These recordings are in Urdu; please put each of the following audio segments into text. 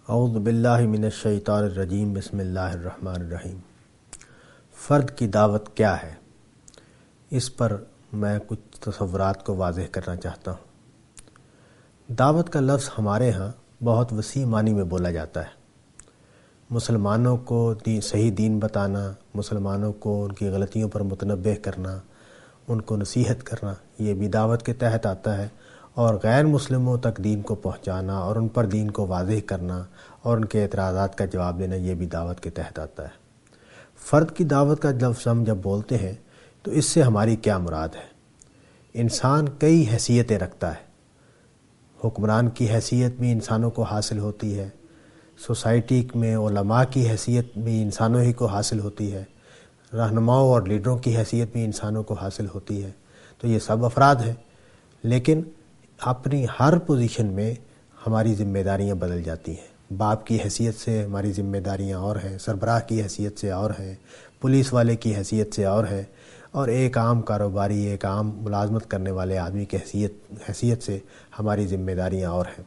اعوذ باللہ من الشیطان الرجیم بسم اللہ الرحمن الرحیم۔ فرد کی دعوت کیا ہے؟ اس پر میں کچھ تصورات کو واضح کرنا چاہتا ہوں۔ دعوت کا لفظ ہمارے ہاں بہت وسیع معنی میں بولا جاتا ہے۔ مسلمانوں کو صحیح دین بتانا، مسلمانوں کو ان کی غلطیوں پر متنبہ کرنا، ان کو نصیحت کرنا، یہ بھی دعوت کے تحت آتا ہے، اور غیر مسلموں تک دین کو پہنچانا اور ان پر دین کو واضح کرنا اور ان کے اعتراضات کا جواب دینا، یہ بھی دعوت کے تحت آتا ہے۔ فرد کی دعوت کا لفظ ہم جب بولتے ہیں تو اس سے ہماری کیا مراد ہے؟ انسان کئی حیثیتیں رکھتا ہے۔ حکمران کی حیثیت بھی انسانوں کو حاصل ہوتی ہے، سوسائٹی میں علماء کی حیثیت بھی انسانوں ہی کو حاصل ہوتی ہے، رہنماؤں اور لیڈروں کی حیثیت بھی انسانوں کو حاصل ہوتی ہے، تو یہ سب افراد ہیں۔ لیکن اپنی ہر پوزیشن میں ہماری ذمہ داریاں بدل جاتی ہیں۔ باپ کی حیثیت سے ہماری ذمہ داریاں اور ہیں، سربراہ کی حیثیت سے اور ہیں، پولیس والے کی حیثیت سے اور ہے، اور ایک عام کاروباری، ایک عام ملازمت کرنے والے آدمی کی حیثیت سے ہماری ذمہ داریاں اور ہیں۔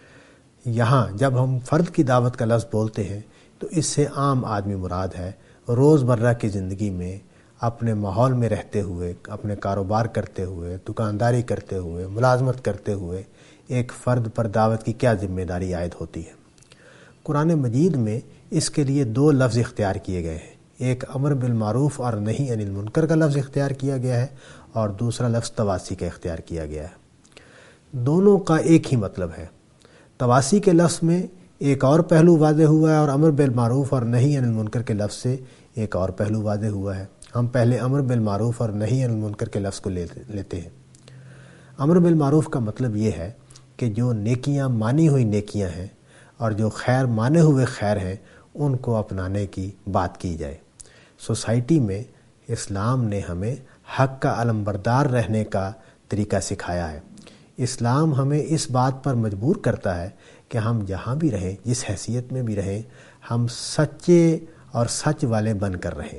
یہاں جب ہم فرد کی دعوت کا لفظ بولتے ہیں تو اس سے عام آدمی مراد ہے، روزمرہ کی زندگی میں اپنے ماحول میں رہتے ہوئے، اپنے کاروبار کرتے ہوئے، دکانداری کرتے ہوئے، ملازمت کرتے ہوئے ایک فرد پر دعوت کی کیا ذمہ داری عائد ہوتی ہے۔ قرآن مجید میں اس کے لیے دو لفظ اختیار کیے گئے ہیں۔ ایک امر بالمعروف اور نہی عن المنکر کا لفظ اختیار کیا گیا ہے، اور دوسرا لفظ تواسی کا اختیار کیا گیا ہے۔ دونوں کا ایک ہی مطلب ہے۔ تواسی کے لفظ میں ایک اور پہلو واضح ہوا ہے، اور امر بالمعروف اور نہی عن المنکر کے لفظ سے ایک اور پہلو واضح ہوا ہے۔ ہم پہلے امر بالمعروف اور نہی عن المنکر کے لفظ کو لیتے ہیں۔ امر بالمعروف کا مطلب یہ ہے کہ جو نیکیاں مانی ہوئی نیکیاں ہیں اور جو خیر مانے ہوئے خیر ہیں، ان کو اپنانے کی بات کی جائے۔ سوسائٹی میں اسلام نے ہمیں حق کا علمبردار رہنے کا طریقہ سکھایا ہے۔ اسلام ہمیں اس بات پر مجبور کرتا ہے کہ ہم جہاں بھی رہیں، جس حیثیت میں بھی رہیں، ہم سچے اور سچ والے بن کر رہیں۔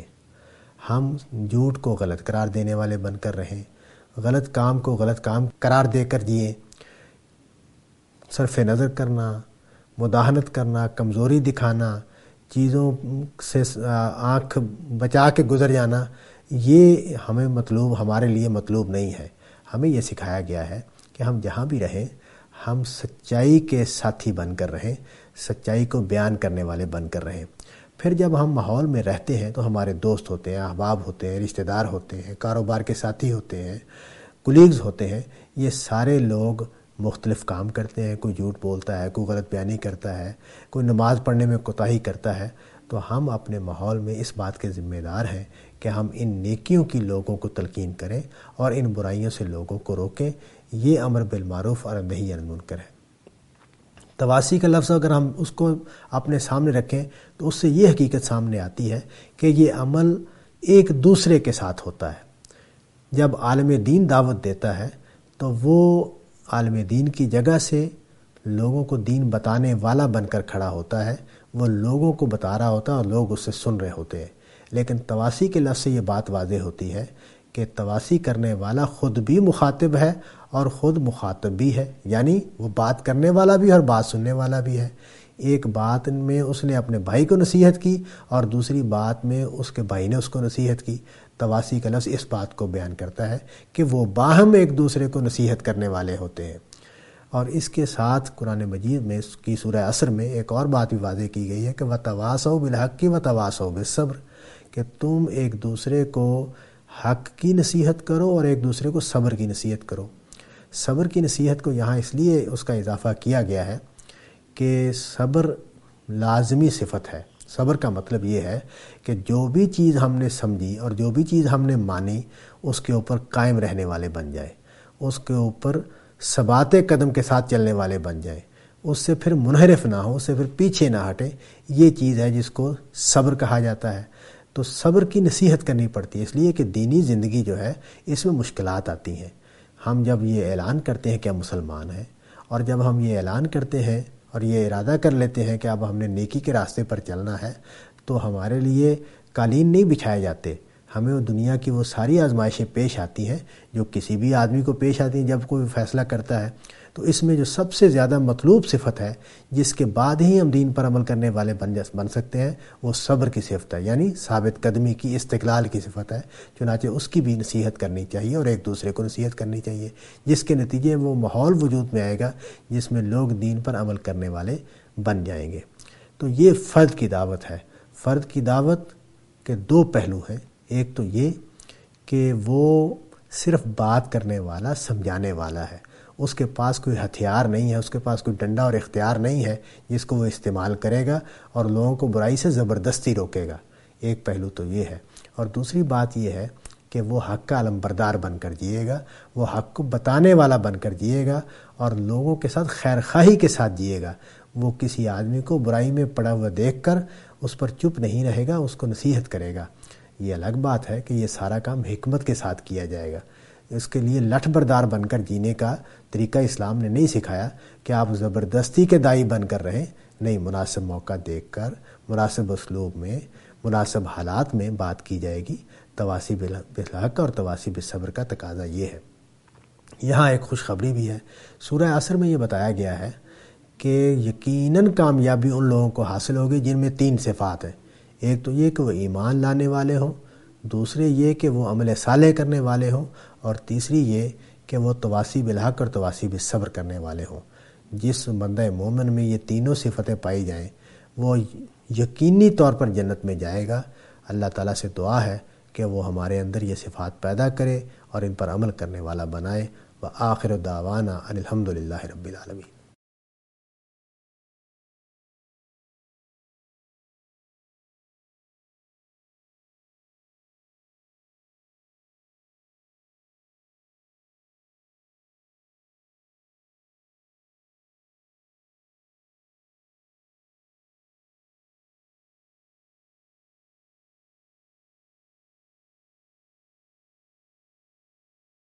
ہم جھوٹ کو غلط قرار دینے والے بن کر رہیں، غلط کام کو غلط کام قرار دے کر جئیں۔ صرف نظر کرنا، مداہنت کرنا، کمزوری دکھانا، چیزوں سے آنکھ بچا کے گزر جانا، یہ ہمارے لیے مطلوب نہیں ہے۔ ہمیں یہ سکھایا گیا ہے کہ ہم جہاں بھی رہیں، ہم سچائی کے ساتھی بن کر رہیں، سچائی کو بیان کرنے والے بن کر رہیں۔ پھر جب ہم ماحول میں رہتے ہیں تو ہمارے دوست ہوتے ہیں، احباب ہوتے ہیں، رشتہ دار ہوتے ہیں، کاروبار کے ساتھی ہوتے ہیں، کولیگز ہوتے ہیں۔ یہ سارے لوگ مختلف کام کرتے ہیں، کوئی جھوٹ بولتا ہے، کوئی غلط بیانی کرتا ہے، کوئی نماز پڑھنے میں کوتاہی کرتا ہے۔ تو ہم اپنے ماحول میں اس بات کے ذمہ دار ہیں کہ ہم ان نیکیوں کی لوگوں کو تلقین کریں اور ان برائیوں سے لوگوں کو روکیں۔ یہ امر بالمعروف اور نہی عن المنکر ہے۔ تواسی کا لفظ اگر ہم اس کو اپنے سامنے رکھیں تو اس سے یہ حقیقت سامنے آتی ہے کہ یہ عمل ایک دوسرے کے ساتھ ہوتا ہے۔ جب عالم دین دعوت دیتا ہے تو وہ عالم دین کی جگہ سے لوگوں کو دین بتانے والا بن کر کھڑا ہوتا ہے، وہ لوگوں کو بتا رہا ہوتا ہے اور لوگ اس سے سن رہے ہوتے ہیں۔ لیکن تواسی کے لفظ سے یہ بات واضح ہوتی ہے کہ تواسی کرنے والا خود بھی مخاطب ہے اور خود مخاطب بھی ہے، یعنی وہ بات کرنے والا بھی اور بات سننے والا بھی ہے۔ ایک بات میں اس نے اپنے بھائی کو نصیحت کی اور دوسری بات میں اس کے بھائی نے اس کو نصیحت کی۔ تواسی کا لفظ اس بات کو بیان کرتا ہے کہ وہ باہم ایک دوسرے کو نصیحت کرنے والے ہوتے ہیں۔ اور اس کے ساتھ قرآن مجید میں اس کی سورہ عصر میں ایک اور بات بھی واضح کی گئی ہے کہ وَتَوَاصَوْا بِالْحَقِّ وَتَوَاصَوْا بِالصَّبْرِ، کہ تم ایک دوسرے کو حق کی نصیحت کرو اور ایک دوسرے کو صبر کی نصیحت کرو۔ صبر کی نصیحت کو یہاں اس لیے اس کا اضافہ کیا گیا ہے کہ صبر لازمی صفت ہے۔ صبر کا مطلب یہ ہے کہ جو بھی چیز ہم نے سمجھی اور جو بھی چیز ہم نے مانی، اس کے اوپر قائم رہنے والے بن جائے، اس کے اوپر ثبات قدم کے ساتھ چلنے والے بن جائیں، اس سے پھر منحرف نہ ہو، اس سے پھر پیچھے نہ ہٹیں۔ یہ چیز ہے جس کو صبر کہا جاتا ہے۔ تو صبر کی نصیحت کرنی پڑتی ہے، اس لیے کہ دینی زندگی جو ہے اس میں مشکلات آتی ہیں۔ ہم جب یہ اعلان کرتے ہیں کہ ہم مسلمان ہیں، اور جب ہم یہ اعلان کرتے ہیں اور یہ ارادہ کر لیتے ہیں کہ اب ہم نے نیکی کے راستے پر چلنا ہے، تو ہمارے لیے قالین نہیں بچھائے جاتے۔ ہمیں وہ دنیا کی وہ ساری آزمائشیں پیش آتی ہیں جو کسی بھی آدمی کو پیش آتی ہیں۔ جب کوئی فیصلہ کرتا ہے تو اس میں جو سب سے زیادہ مطلوب صفت ہے جس کے بعد ہی ہم دین پر عمل کرنے والے بن سکتے ہیں وہ صبر کی صفت ہے، یعنی ثابت قدمی کی، استقلال کی صفت ہے۔ چنانچہ اس کی بھی نصیحت کرنی چاہیے اور ایک دوسرے کو نصیحت کرنی چاہیے، جس کے نتیجے میں وہ ماحول وجود میں آئے گا جس میں لوگ دین پر عمل کرنے والے بن جائیں گے۔ تو یہ فرد کی دعوت ہے۔ فرد کی دعوت کے دو پہلو ہیں، ایک تو یہ کہ وہ صرف بات کرنے والا، سمجھانے والا ہے، اس کے پاس کوئی ہتھیار نہیں ہے، اس کے پاس کوئی ڈنڈا اور اختیار نہیں ہے جس کو وہ استعمال کرے گا اور لوگوں کو برائی سے زبردستی روکے گا۔ ایک پہلو تو یہ ہے، اور دوسری بات یہ ہے کہ وہ حق کا علمبردار بن کر جیے گا، وہ حق کو بتانے والا بن کر جیے گا اور لوگوں کے ساتھ خیر خواہی کے ساتھ جیے گا۔ وہ کسی آدمی کو برائی میں پڑا ہوا دیکھ کر اس پر چپ نہیں رہے گا، اس کو نصیحت کرے گا۔ یہ الگ بات ہے کہ یہ سارا کام حکمت کے ساتھ کیا جائے گا۔ اس کے لیے لٹھ بردار بن کر جینے کا طریقہ اسلام نے نہیں سکھایا کہ آپ زبردستی کے دائی بن کر رہیں، نہیں، مناسب موقع دیکھ کر مناسب اسلوب میں، مناسب حالات میں بات کی جائے گی۔ تواصی بالحق اور تواصی بالصبر کا تقاضا یہ ہے۔ یہاں ایک خوشخبری بھی ہے، سورہ عصر میں یہ بتایا گیا ہے کہ یقیناً کامیابی ان لوگوں کو حاصل ہوگی جن میں 3 صفات ہیں۔ ایک تو یہ کہ وہ ایمان لانے والے ہوں، دوسرے یہ کہ وہ عمل صالح کرنے والے ہوں، اور تیسری یہ کہ وہ تواصی بالحق اور تواصی بالصبر کرنے والے ہوں۔ جس بندہ مومن میں یہ تینوں صفتیں پائی جائیں وہ یقینی طور پر جنت میں جائے گا۔ اللہ تعالیٰ سے دعا ہے کہ وہ ہمارے اندر یہ صفات پیدا کرے اور ان پر عمل کرنے والا بنائے۔ وآخر دعوانا ان الحمد للہ رب العالمین۔